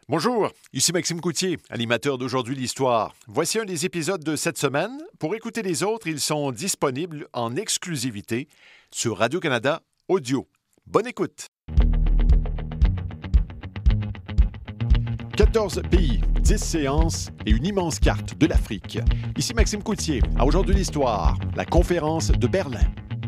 Bonjour, ici Maxime Coutier, animateur d'Aujourd'hui l'Histoire. Voici un des épisodes de cette semaine. Pour écouter les autres, ils sont disponibles en exclusivité sur Radio-Canada Audio. Bonne écoute! 14 pays, 10 séances et une immense carte de l'Afrique. Ici Maxime Coutier, à Aujourd'hui l'Histoire, la conférence de Berlin.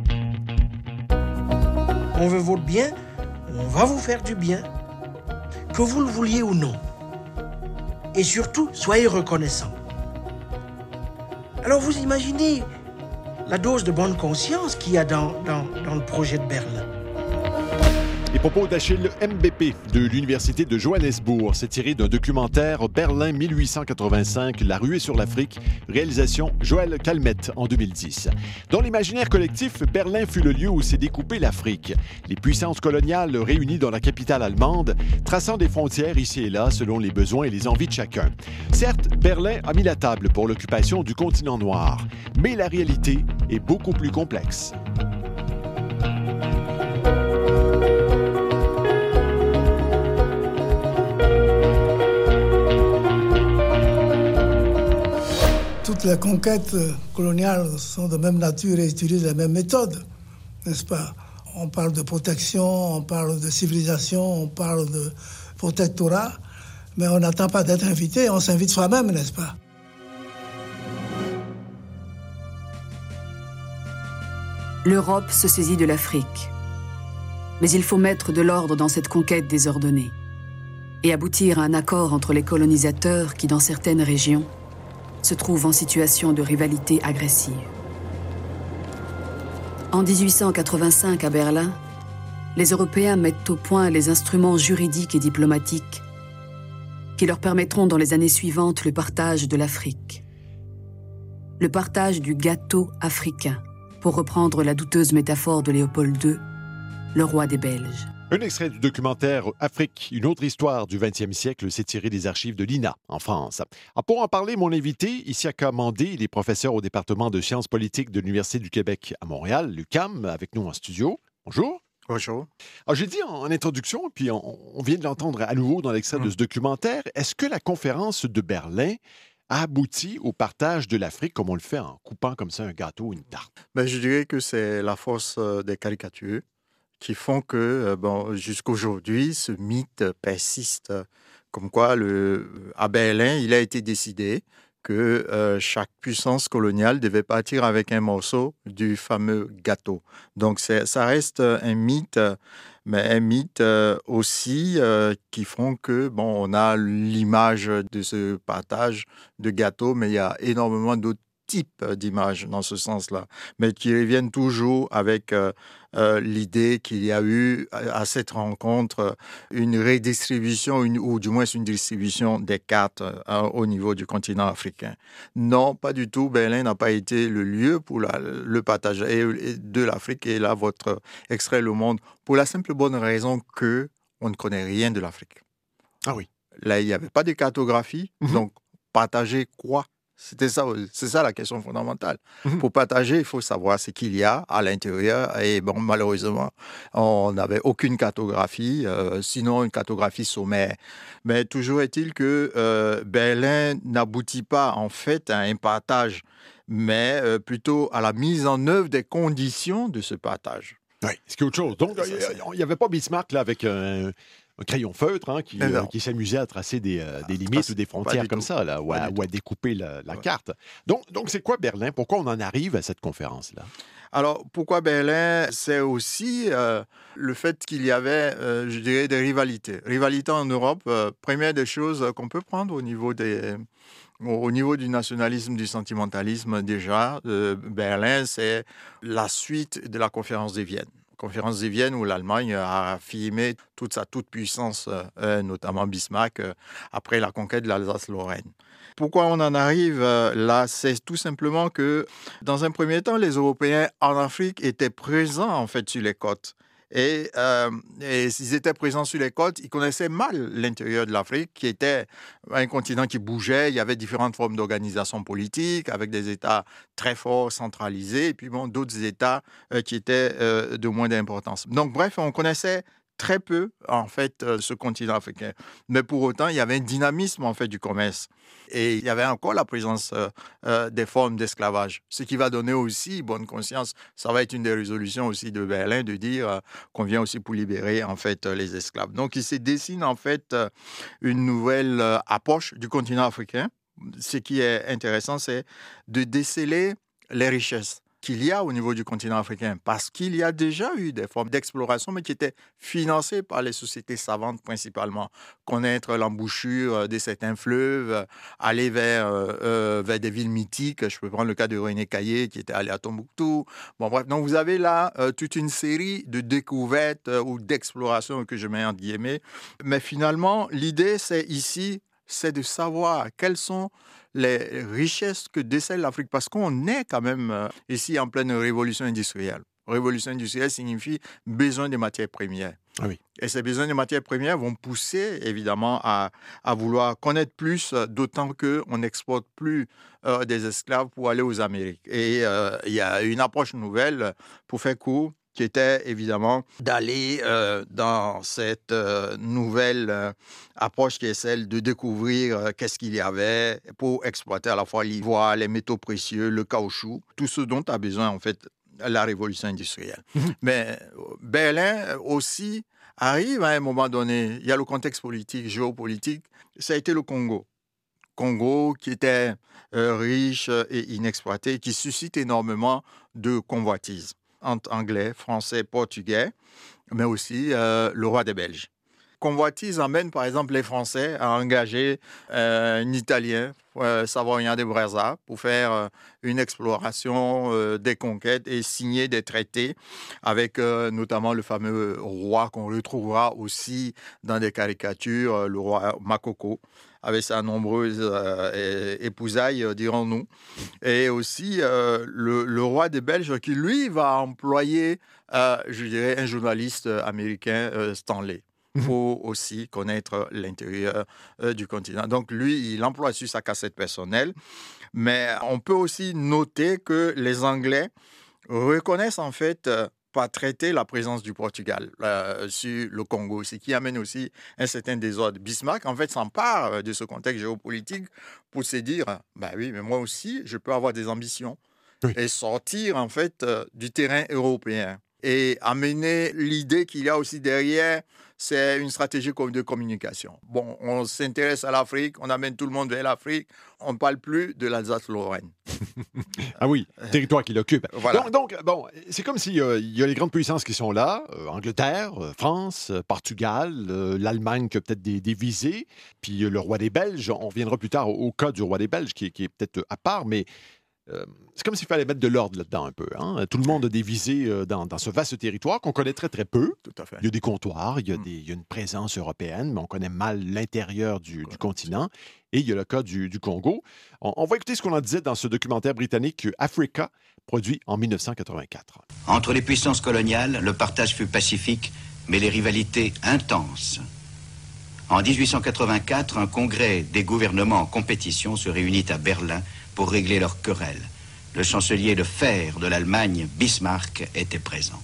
On veut votre bien, on va vous faire du bien, que vous le vouliez ou non. Et surtout, soyez reconnaissants. Alors vous imaginez la dose de bonne conscience qu'il y a dans le projet de Berlin. Les propos d'Achille Mbépé de l'Université de Johannesburg, c'est tiré d'un documentaire Berlin 1885, La ruée sur l'Afrique, réalisation Joël Calmette en 2010. Dans l'imaginaire collectif, Berlin fut le lieu où s'est découpée l'Afrique. Les puissances coloniales réunies dans la capitale allemande, traçant des frontières ici et là selon les besoins et les envies de chacun. Certes, Berlin a mis la table pour l'occupation du continent noir, mais la réalité est beaucoup plus complexe. Toutes les conquêtes coloniales sont de même nature et utilisent les mêmes méthodes, n'est-ce pas? On parle de protection, on parle de civilisation, on parle de protectorat, mais on n'attend pas d'être invité, on s'invite soi-même, n'est-ce pas? L'Europe se saisit de l'Afrique. Mais il faut mettre de l'ordre dans cette conquête désordonnée et aboutir à un accord entre les colonisateurs qui, dans certaines régions, se trouvent en situation de rivalité agressive. En 1885, à Berlin, les Européens mettent au point les instruments juridiques et diplomatiques qui leur permettront dans les années suivantes le partage de l'Afrique. Le partage du gâteau africain, pour reprendre la douteuse métaphore de Léopold II, le roi des Belges. Un extrait du documentaire Afrique, une autre histoire du 20e siècle, s'est tiré des archives de l'INA, en France. Pour en parler, mon invité, Isiaka Mandé, il est professeur au département de sciences politiques de l'Université du Québec à Montréal, l'UQAM, avec nous en studio. Bonjour. Bonjour. Alors, j'ai dit en introduction, puis on vient de l'entendre à nouveau dans l'extrait de ce documentaire, est-ce que la conférence de Berlin a abouti au partage de l'Afrique comme on le fait en coupant comme ça un gâteau ou une tarte? Je dirais que c'est la force des caricatures qui font que, jusqu'aujourd'hui, ce mythe persiste. Comme quoi, à Berlin, il a été décidé que chaque puissance coloniale devait partir avec un morceau du fameux gâteau. Donc, ça reste un mythe, mais un mythe aussi qui font que, on a l'image de ce partage de gâteau, mais il y a énormément d'autres types d'images dans ce sens-là, mais qui reviennent toujours avec l'idée qu'il y a eu à cette rencontre une redistribution, ou du moins une distribution des cartes au niveau du continent africain. Non, pas du tout. Berlin n'a pas été le lieu pour le partage de l'Afrique. Et là, votre extrait Le Monde, pour la simple bonne raison que on ne connaît rien de l'Afrique. Ah oui. Là, il n'y avait pas de cartographie, donc partager quoi? C'est ça la question fondamentale. Pour partager, il faut savoir ce qu'il y a à l'intérieur. Et malheureusement, on n'avait aucune cartographie, sinon une cartographie sommaire. Mais toujours est-il que Berlin n'aboutit pas en fait à un partage, mais plutôt à la mise en œuvre des conditions de ce partage. Oui, c'est autre chose. Donc, il n'y avait pas Bismarck là, avec un crayon feutre qui s'amusait à tracer des limites ou des frontières comme ça, là, ou à découper la carte. Donc, c'est quoi Berlin? Pourquoi on en arrive à cette conférence-là? Alors, pourquoi Berlin? C'est aussi le fait qu'il y avait, je dirais, des rivalités. Rivalités en Europe, première des choses qu'on peut prendre au niveau du nationalisme, du sentimentalisme déjà, Berlin, c'est la suite de la conférence de Vienne. Conférence de Vienne où l'Allemagne a affirmé toute sa toute-puissance, notamment Bismarck, après la conquête de l'Alsace-Lorraine. Pourquoi on en arrive là? C'est tout simplement que, dans un premier temps, les Européens en Afrique étaient présents en fait sur les côtes. Et s'ils étaient présents sur les côtes, ils connaissaient mal l'intérieur de l'Afrique, qui était un continent qui bougeait. Il y avait différentes formes d'organisation politique, avec des États très forts, centralisés, et puis d'autres États qui étaient de moins d'importance. Donc bref, on connaissait très peu, en fait, ce continent africain. Mais pour autant, il y avait un dynamisme, en fait, du commerce. Et il y avait encore la présence des formes d'esclavage. Ce qui va donner aussi bonne conscience. Ça va être une des résolutions aussi de Berlin de dire qu'on vient aussi pour libérer, en fait, les esclaves. Donc, il se dessine, en fait, une nouvelle approche du continent africain. Ce qui est intéressant, c'est de déceler les richesses qu'il y a au niveau du continent africain, parce qu'il y a déjà eu des formes d'exploration, mais qui étaient financées par les sociétés savantes principalement. Connaître l'embouchure de certains fleuves, aller vers des villes mythiques. Je peux prendre le cas de René Caillé, qui était allé à Tombouctou. Bon, bref, donc vous avez là toute une série de découvertes ou d'explorations que je mets entre guillemets. Mais finalement, l'idée, c'est de savoir quelles sont les richesses que décèle l'Afrique, parce qu'on est quand même ici en pleine révolution industrielle. Révolution industrielle signifie besoin de matières premières. Ah oui. Et ces besoins de matières premières vont pousser évidemment à vouloir connaître plus, d'autant qu'on n'exporte plus des esclaves pour aller aux Amériques. Et il y a une approche nouvelle, pour faire court, qui était évidemment d'aller dans cette nouvelle approche qui est celle de découvrir qu'est-ce qu'il y avait pour exploiter à la fois l'ivoire, les métaux précieux, le caoutchouc, tout ce dont a besoin en fait la révolution industrielle. Mais Berlin aussi arrive à un moment donné, il y a le contexte politique, géopolitique, ça a été le Congo. Congo qui était riche et inexploité, qui suscite énormément de convoitises entre anglais, français, portugais, mais aussi le roi des Belges. Convoitise amène par exemple les Français à engager un Italien, Savoyen de Brazza, pour faire une exploration des conquêtes et signer des traités avec notamment le fameux roi qu'on retrouvera aussi dans des caricatures, le roi Makoko, avec sa nombreuse épousailles, dirons-nous. Et aussi le roi des Belges qui, lui, va employer, je dirais, un journaliste américain, Stanley. Il faut aussi connaître l'intérieur du continent. Donc, lui, il emploie sur sa cassette personnelle. Mais on peut aussi noter que les Anglais reconnaissent en fait par traité la présence du Portugal sur le Congo, ce qui amène aussi un certain désordre. Bismarck, en fait, s'empare de ce contexte géopolitique pour se dire, bah oui, mais moi aussi, je peux avoir des ambitions et sortir, en fait, du terrain européen. Et amener l'idée qu'il y a aussi derrière, c'est une stratégie de communication. Bon, on s'intéresse à l'Afrique, on amène tout le monde vers l'Afrique, on ne parle plus de l'Alsace-Lorraine. Ah oui, territoire qu'il occupe. Voilà. Donc, bon, c'est comme s'il y a les grandes puissances qui sont là, Angleterre, France, Portugal, l'Allemagne qui a peut-être des visées, puis le roi des Belges. On reviendra plus tard au cas du roi des Belges qui est peut-être à part, mais c'est comme s'il fallait mettre de l'ordre là-dedans un peu. Hein? Tout le monde a des visées dans ce vaste territoire qu'on connaît très, très peu. Tout à fait. Il y a des comptoirs, il y a une présence européenne, mais on connaît mal l'intérieur du continent. Et il y a le cas du Congo. On va écouter ce qu'on en disait dans ce documentaire britannique Africa, produit en 1984. Entre les puissances coloniales, le partage fut pacifique, mais les rivalités intenses. En 1884, un congrès des gouvernements en compétition se réunit à Berlin pour régler leurs querelles. Le chancelier de fer de l'Allemagne, Bismarck, était présent.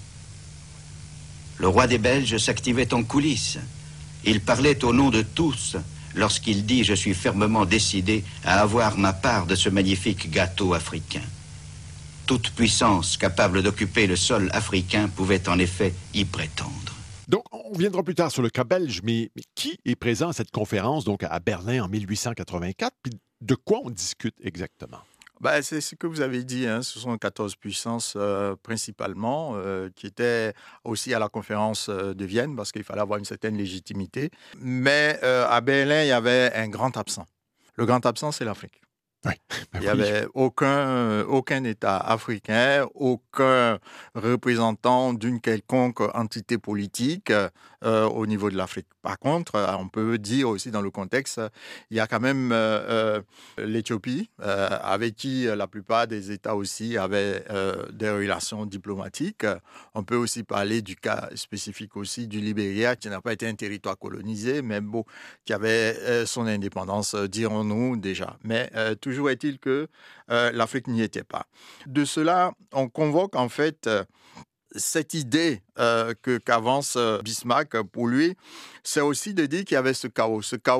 Le roi des Belges s'activait en coulisses. Il parlait au nom de tous lorsqu'il dit « Je suis fermement décidé à avoir ma part de ce magnifique gâteau africain ». Toute puissance capable d'occuper le sol africain pouvait en effet y prétendre. Donc, on viendra plus tard sur le cas belge, mais qui est présent à cette conférence, donc à Berlin en 1884, puis de quoi on discute exactement? Ben, c'est ce que vous avez dit, hein, ce sont 14 puissances principalement, qui étaient aussi à la conférence de Vienne, parce qu'il fallait avoir une certaine légitimité. Mais à Berlin, il y avait un grand absent. Le grand absent, c'est l'Afrique. Oui. Il n'y avait aucun État africain, aucun représentant d'une quelconque entité politique au niveau de l'Afrique. Par contre, on peut dire aussi dans le contexte, il y a quand même l'Éthiopie, avec qui la plupart des États aussi avaient des relations diplomatiques. On peut aussi parler du cas spécifique aussi du Libéria, qui n'a pas été un territoire colonisé, mais bon, qui avait son indépendance, dirons-nous déjà. Mais toujours est-il que l'Afrique n'y était pas. De cela, on convoque en fait cette idée qu'avance Bismarck, pour lui, c'est aussi de dire qu'il y avait ce chaos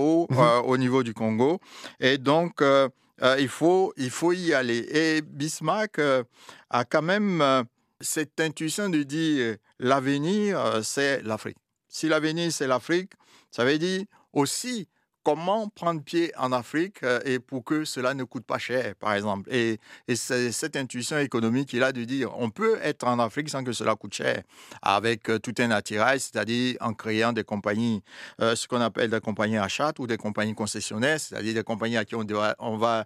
au niveau du Congo. Et donc, il faut y aller. Et Bismarck a quand même cette intuition de dire l'avenir, c'est l'Afrique. Si l'avenir, c'est l'Afrique, ça veut dire aussi comment prendre pied en Afrique et pour que cela ne coûte pas cher, par exemple. Et c'est cette intuition économique qu'il a de dire on peut être en Afrique sans que cela coûte cher, avec tout un attirail, c'est-à-dire en créant des compagnies, ce qu'on appelle des compagnies achat ou des compagnies concessionnaires, c'est-à-dire des compagnies à qui on va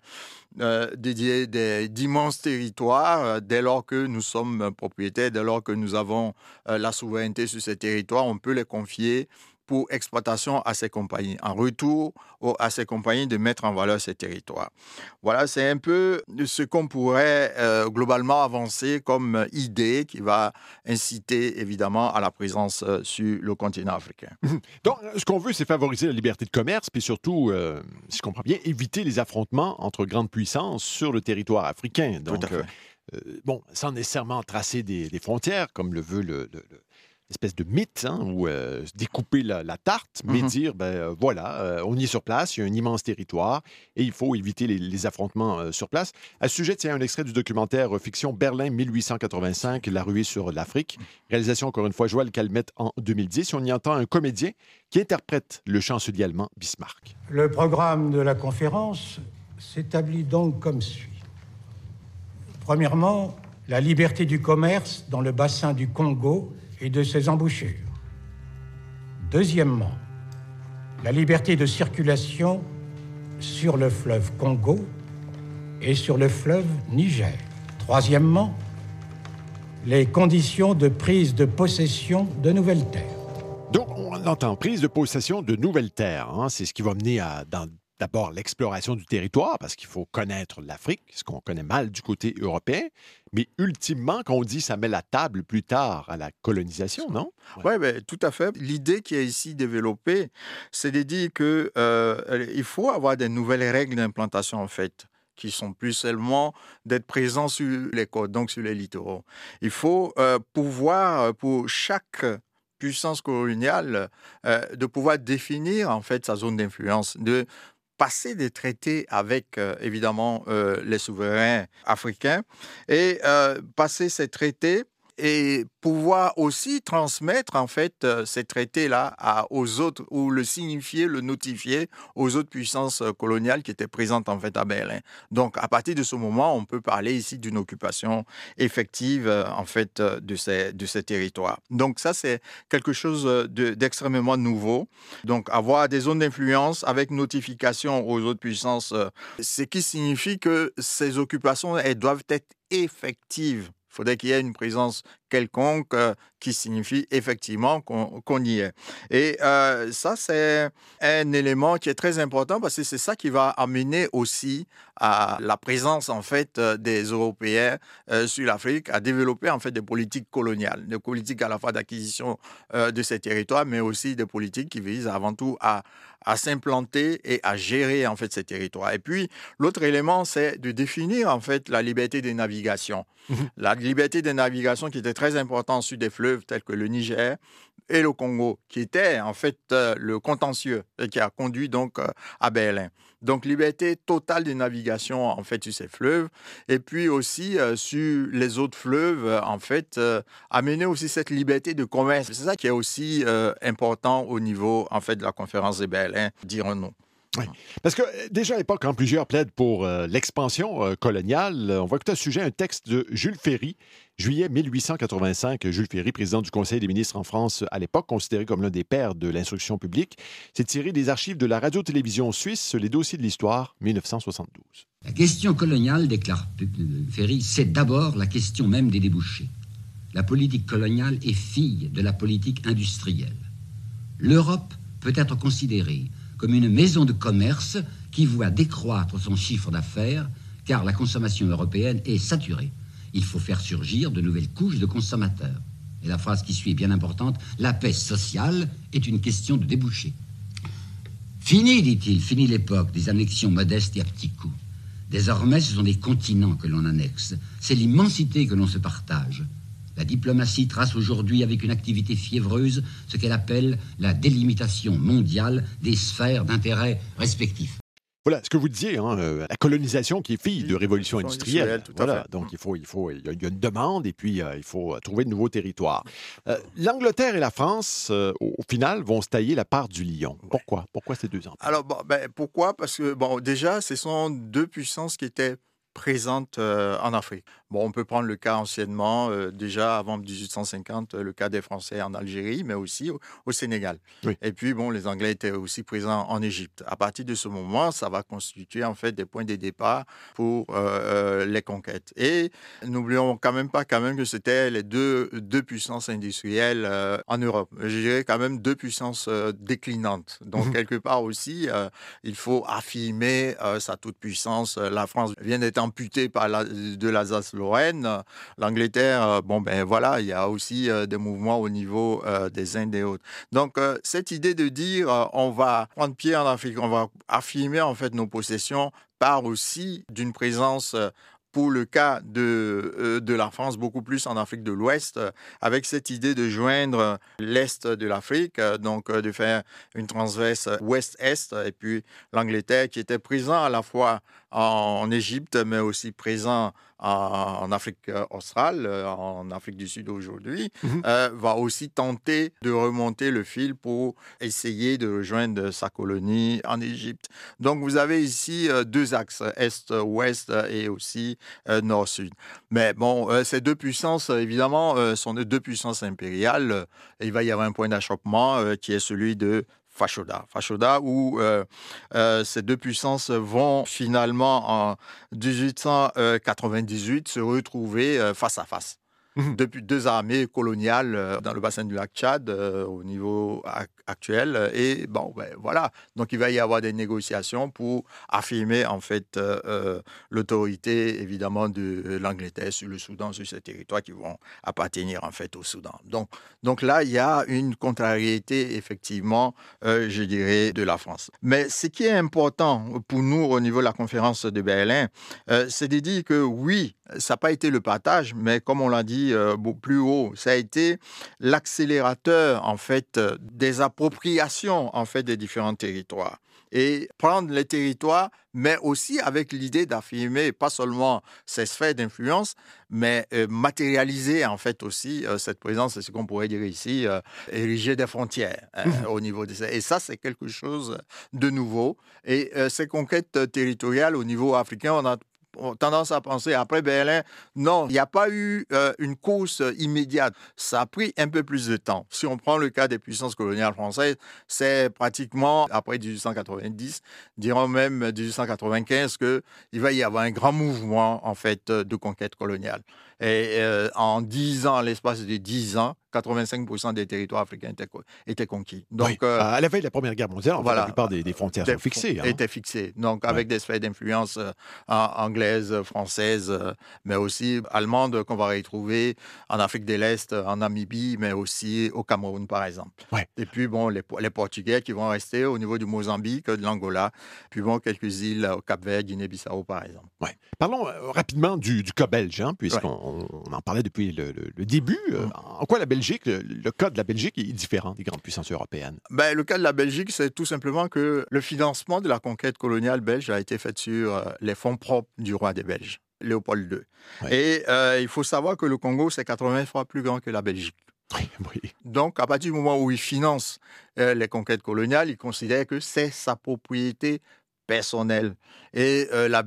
dédier d'immenses territoires. Dès lors que nous sommes propriétaires, dès lors que nous avons la souveraineté sur ces territoires, on peut les confier pour exploitation à ces compagnies, en retour à ces compagnies de mettre en valeur ces territoires. Voilà, c'est un peu ce qu'on pourrait globalement avancer comme idée qui va inciter évidemment à la présence sur le continent africain. Donc, ce qu'on veut, c'est favoriser la liberté de commerce, puis surtout, si je comprends bien, éviter les affrontements entre grandes puissances sur le territoire africain. Donc, tout à fait. Bon, sans nécessairement tracer des frontières, comme le veut l'espèce de mythe, où découper la tarte, mais dire, voilà, on y est sur place, il y a un immense territoire et il faut éviter les affrontements sur place. À ce sujet, tiens, un extrait du documentaire fiction Berlin 1885, La ruée sur l'Afrique, réalisation, encore une fois, Joël Calmette en 2010. On y entend un comédien qui interprète le chancelier allemand Bismarck. Le programme de la conférence s'établit donc comme suit. Premièrement, la liberté du commerce dans le bassin du Congo et de ses embouchures. Deuxièmement, la liberté de circulation sur le fleuve Congo et sur le fleuve Niger. Troisièmement, les conditions de prise de possession de nouvelles terres. Donc, on entend prise de possession de nouvelles terres. C'est ce qui va mener d'abord l'exploration du territoire, parce qu'il faut connaître l'Afrique, ce qu'on connaît mal du côté européen, mais ultimement, qu'on dit, ça met la table plus tard à la colonisation, non? Oui, tout à fait. L'idée qui est ici développée, c'est de dire qu'il faut avoir des nouvelles règles d'implantation, en fait, qui sont plus seulement d'être présents sur les côtes, donc sur les littoraux. Il faut pouvoir, pour chaque puissance coloniale, de pouvoir définir, en fait, sa zone d'influence, de passer des traités avec, évidemment, les souverains africains et passer ces traités et pouvoir aussi transmettre, en fait, ces traités-là aux autres, ou le signifier, le notifier aux autres puissances coloniales qui étaient présentes, en fait, à Berlin. Donc, à partir de ce moment, on peut parler ici d'une occupation effective, en fait, de ces territoires. Donc, ça, c'est quelque chose d'extrêmement nouveau. Donc, avoir des zones d'influence avec notification aux autres puissances, ce qui signifie que ces occupations, elles doivent être effectives. Il faudrait qu'il y ait une présence quelconque qui signifie effectivement qu'on y est. Et ça, c'est un élément qui est très important parce que c'est ça qui va amener aussi à la présence, en fait, des Européens sur l'Afrique, à développer, en fait, des politiques coloniales, des politiques à la fois d'acquisition de ces territoires, mais aussi des politiques qui visent avant tout à s'implanter et à gérer, en fait, ces territoires. Et puis, l'autre élément, c'est de définir, en fait, la liberté des navigations. La liberté des navigations qui était très importante sur des fleuves tels que le Niger et le Congo, qui était, en fait, le contentieux et qui a conduit, donc, à Berlin. Donc, liberté totale de navigation, en fait, sur ces fleuves. Et puis aussi, sur les autres fleuves, en fait, amener aussi cette liberté de commerce. C'est ça qui est aussi important au niveau, en fait, de la conférence de Berlin, dirons-nous. Oui, parce que déjà à l'époque, quand plusieurs plaident pour l'expansion coloniale, on va écouter à ce sujet un texte de Jules Ferry, juillet 1885. Jules Ferry, président du Conseil des ministres en France à l'époque, considéré comme l'un des pères de l'instruction publique, c'est tiré des archives de la radio-télévision suisse, les dossiers de l'histoire, 1972. La question coloniale, déclare Ferry, c'est d'abord la question même des débouchés. La politique coloniale est fille de la politique industrielle. L'Europe peut être considérée comme une maison de commerce qui voit décroître son chiffre d'affaires, car la consommation européenne est saturée. Il faut faire surgir de nouvelles couches de consommateurs. Et la phrase qui suit est bien importante, la paix sociale est une question de débouché. Fini, dit-il, fini l'époque des annexions modestes et à petits coups. Désormais, ce sont des continents que l'on annexe. C'est l'immensité que l'on se partage. La diplomatie trace aujourd'hui avec une activité fiévreuse ce qu'elle appelle la délimitation mondiale des sphères d'intérêt respectifs. Voilà, ce que vous disiez, la colonisation qui est fille de révolution industrielle. Voilà, donc il y a une demande et puis il faut trouver de nouveaux territoires. L'Angleterre et la France, au final, vont se tailler la part du lion. Pourquoi? Pourquoi ces deux empires? Alors, pourquoi? Parce que, déjà, ce sont deux puissances qui étaient présentes en Afrique. On peut prendre le cas anciennement, déjà avant 1850, le cas des Français en Algérie, mais aussi au Sénégal. Oui. Et puis, les Anglais étaient aussi présents en Égypte. À partir de ce moment, ça va constituer en fait des points de départ pour les conquêtes. Et n'oublions quand même pas que c'était les deux puissances industrielles en Europe. Je dirais quand même deux puissances déclinantes. Donc, quelque part aussi, il faut affirmer sa toute-puissance. La France vient d'être amputée de l'Alsace-Lorraine. L'Angleterre, il y a aussi des mouvements au niveau des Indes et autres. Donc, cette idée de dire on va prendre pied en Afrique, on va affirmer en fait nos possessions, part aussi d'une présence pour le cas de la France, beaucoup plus en Afrique de l'Ouest, avec cette idée de joindre l'Est de l'Afrique, donc de faire une transverse Ouest-Est, et puis l'Angleterre qui était présent à la fois en Égypte, mais aussi présent en Afrique australe, en Afrique du Sud aujourd'hui, va aussi tenter de remonter le fil pour essayer de rejoindre sa colonie en Égypte. Donc vous avez ici deux axes, Est-Ouest et aussi Nord-Sud. Mais ces deux puissances, évidemment, sont deux puissances impériales. Et il va y avoir un point d'achoppement qui est celui de Fashoda, où ces deux puissances vont finalement en 1898 se retrouver face à face. Depuis deux armées coloniales dans le bassin du lac Tchad au niveau actuel. Et voilà. Donc, il va y avoir des négociations pour affirmer, en fait, l'autorité, évidemment, de l'Angleterre sur le Soudan, sur ces territoires qui vont appartenir, en fait, au Soudan. Donc là, il y a une contrariété, effectivement, je dirais, de la France. Mais ce qui est important pour nous au niveau de la conférence de Berlin, c'est de dire que oui, ça n'a pas été le partage, mais comme on l'a dit plus haut, ça a été l'accélérateur en fait des appropriations en fait des différents territoires. Et prendre les territoires, mais aussi avec l'idée d'affirmer pas seulement ces sphères d'influence, mais matérialiser en fait aussi cette présence, c'est ce qu'on pourrait dire ici, ériger des frontières au niveau de ça. Et ça, c'est quelque chose de nouveau. Et ces conquêtes territoriales au niveau africain, on a tendance à penser, après Berlin, non, il n'y a pas eu une course immédiate. Ça a pris un peu plus de temps. Si on prend le cas des puissances coloniales françaises, c'est pratiquement après 1890, dirons même 1895, qu'il va y avoir un grand mouvement, en fait, de conquête coloniale. Et en 10 ans, l'espace de 10 ans, 85% des territoires africains étaient conquis. Donc, à la veille de la Première Guerre mondiale, la plupart des frontières sont fixées. Étaient fixées. Donc, avec des sphères d'influence anglaises, françaises, mais aussi allemandes qu'on va retrouver en Afrique de l'Est, en Namibie, mais aussi au Cameroun, par exemple. Ouais. Et puis, les Portugais qui vont rester au niveau du Mozambique, de l'Angola, puis quelques îles au Cap-Vert, Guinée-Bissau, par exemple. Ouais. Parlons rapidement du cas belge, puisqu'on en parlait depuis le début. En quoi le cas de la Belgique est différent des grandes puissances européennes? Le cas de la Belgique, c'est tout simplement que le financement de la conquête coloniale belge a été fait sur les fonds propres du roi des Belges, Léopold II. Oui. Et il faut savoir que le Congo, c'est 80 fois plus grand que la Belgique. Oui. Donc, à partir du moment où il finance les conquêtes coloniales, il considère que c'est sa propriété personnelle. Et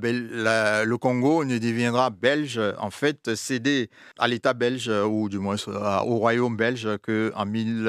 le Congo ne deviendra belge, en fait, cédé à l'État belge, ou du moins au royaume belge, qu'en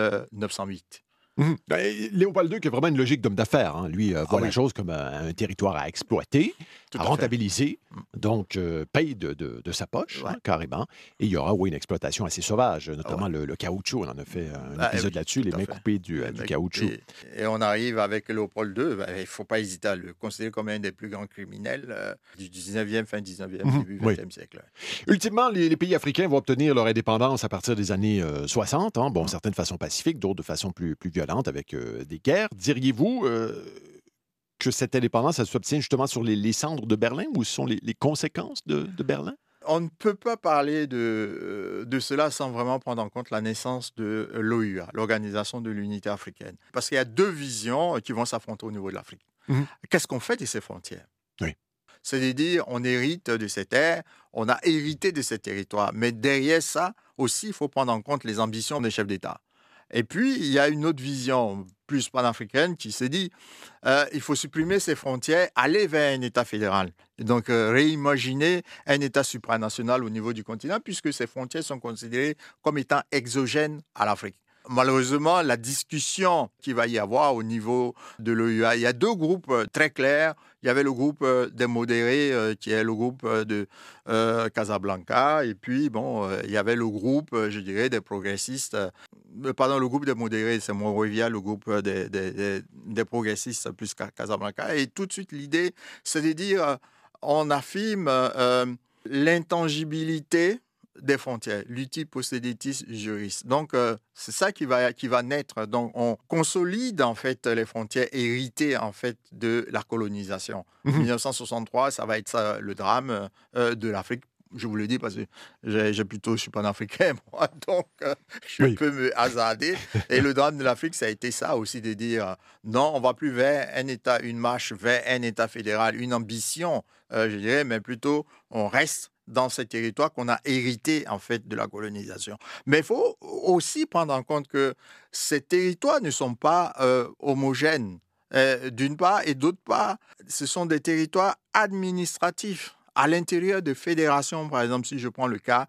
1908. Léopold II qui a vraiment une logique d'homme d'affaires. Lui voit la chose comme un territoire à exploiter, à rentabiliser, donc paye de sa poche, carrément. Et il y aura une exploitation assez sauvage, notamment le caoutchouc. On en a fait un épisode là-dessus, les mains coupées du caoutchouc. Et on arrive avec Léopold II, il ne faut pas hésiter à le considérer comme un des plus grands criminels du 19e, fin 19e, début 20e siècle. Ultimement, les pays africains vont obtenir leur indépendance à partir des années 60, certaines de façon pacifique, d'autres de façon plus violente, avec des guerres. Diriez-vous que cette indépendance, elle s'obtient justement sur les cendres de Berlin, ou ce sont les conséquences de Berlin? On ne peut pas parler de cela sans vraiment prendre en compte la naissance de l'OUA, l'Organisation de l'Unité africaine. Parce qu'il y a deux visions qui vont s'affronter au niveau de l'Afrique. Qu'est-ce qu'on fait de ces frontières ? Oui. C'est-à-dire, on hérite de ces terres, on a hérité de ces territoires. Mais derrière ça, aussi, il faut prendre en compte les ambitions des chefs d'État. Et puis, il y a une autre vision plus panafricaine qui se dit il faut supprimer ces frontières, aller vers un État fédéral. Et donc, réimaginer un État supranational au niveau du continent, puisque ces frontières sont considérées comme étant exogènes à l'Afrique. Malheureusement, la discussion qu'il va y avoir au niveau de l'OUA, il y a deux groupes très clairs. Il y avait le groupe des modérés, qui est le groupe de Casablanca, et puis, il y avait le groupe, je dirais, des progressistes. Le groupe des modérés, c'est Monrovia, le groupe des progressistes plus Casablanca. Et tout de suite, l'idée, c'est de dire, on affirme l'intangibilité des frontières, l'uti possidetis juris. Donc, c'est ça qui va naître. Donc, on consolide, en fait, les frontières héritées, en fait, de la colonisation. 1963, ça va être ça, le drame de l'Afrique. Je vous le dis parce que je suis panafricain, moi, donc je peux me hasarder. Et le drame de l'Afrique, ça a été ça aussi, de dire non, on ne va plus vers un État, une marche vers un État fédéral, une ambition, je dirais, mais plutôt on reste dans ces territoires qu'on a hérités, en fait, de la colonisation. Mais il faut aussi prendre en compte que ces territoires ne sont pas homogènes, d'une part, et d'autre part, ce sont des territoires administratifs. À l'intérieur de fédérations, par exemple, si je prends le cas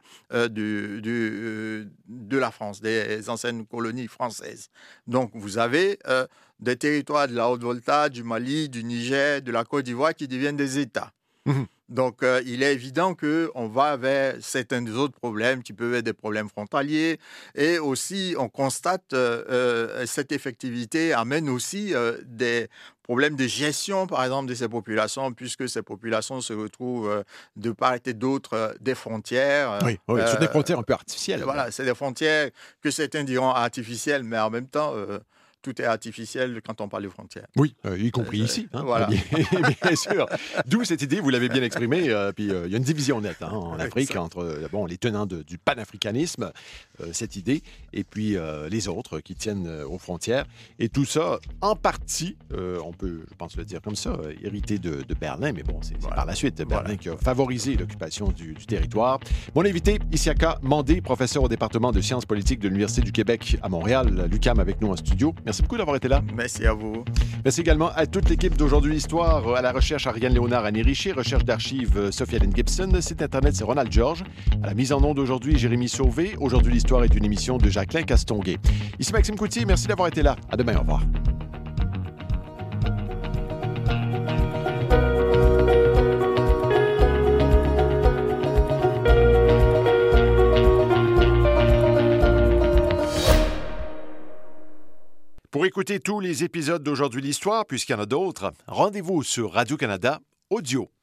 de la France, des anciennes colonies françaises. Donc, vous avez des territoires de la Haute-Volta, du Mali, du Niger, de la Côte d'Ivoire qui deviennent des États. Donc, il est évident qu'on va vers certains autres problèmes qui peuvent être des problèmes frontaliers. Et aussi, on constate cette effectivité amène aussi des problèmes de gestion, par exemple, de ces populations, puisque ces populations se retrouvent de part et d'autre des frontières. Oui, sur des frontières un peu artificielles. Voilà, c'est des frontières que certains diront artificielles, mais en même temps... tout est artificiel quand on parle de frontières. Oui, y compris ici, voilà. bien sûr. D'où cette idée, vous l'avez bien exprimé, puis il y a une division nette en Afrique entre les tenants du panafricanisme, cette idée, et puis les autres qui tiennent aux frontières. Et tout ça, en partie, on peut, je pense le dire comme ça, hérité de Berlin, mais bon, c'est par la suite Berlin qui a favorisé l'occupation du territoire. Mon invité, Isiaka Mandé, professeur au département de sciences politiques de l'Université du Québec à Montréal, l'UQAM avec nous en studio. Merci beaucoup d'avoir été là. Merci à vous. Merci également à toute l'équipe d'Aujourd'hui l'Histoire, à la recherche Ariane Léonard, Annie Richer, recherche d'archives Sophie-Hélène Gibson, site internet c'est Ronald Georges, à la mise en onde aujourd'hui Jérémy Sauvé. Aujourd'hui l'Histoire est une émission de Jacqueline Castonguay. Ici Maxime Coutier, merci d'avoir été là. À demain, au revoir. Pour écouter tous les épisodes d'Aujourd'hui l'Histoire, puisqu'il y en a d'autres, rendez-vous sur Radio-Canada Audio.